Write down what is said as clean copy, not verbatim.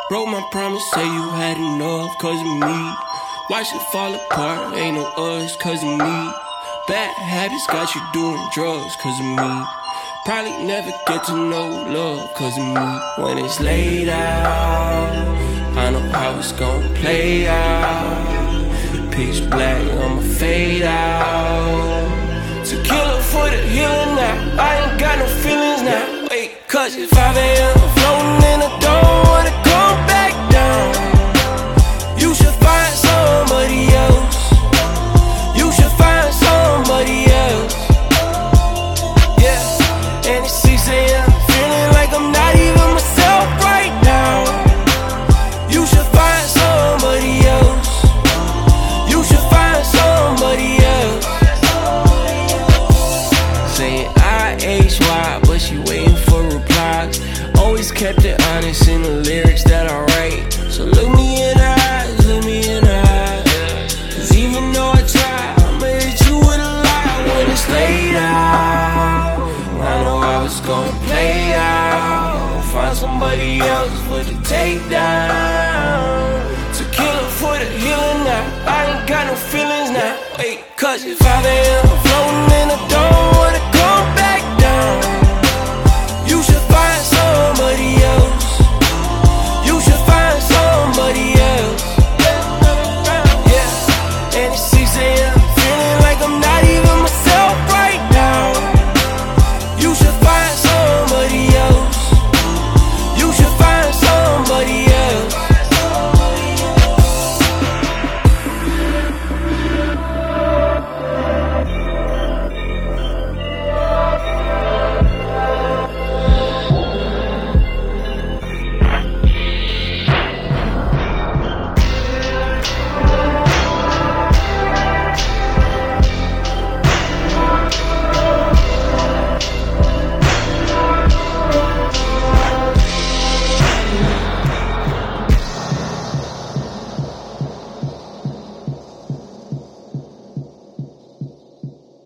Broke my promise, say you had enough cause of me. Watch it fall apart, ain't no us cause of me. Bad habits got you doing drugs cause of me. Probably never get to know love cause of me. When it's laid out, I know how it's gonna play out. Pitch black, I'ma fade out. Tequila for the healing now, I ain't got no feelings now. Wait, cause it's 5 a.m. floating and I don't wanna come back down. You should find somebody else. You should find somebody else. Yeah, and it's 6 a.m. feeling like I'm not even myself right now. You should find somebody else. You should find somebody else. Saying I-H-Y, but she waiting for replies. Always kept it honest in the lyrics that I write. So look me in the eyes, look me in the eyes. Cause even though I try, I'ma hit you with a lie when it's laid out. I know how it's gonna play out. Find somebody else for the takedown. Tequila for the healing now, I ain't got no feelings now. Wait, cause it's 5 a.m. floating in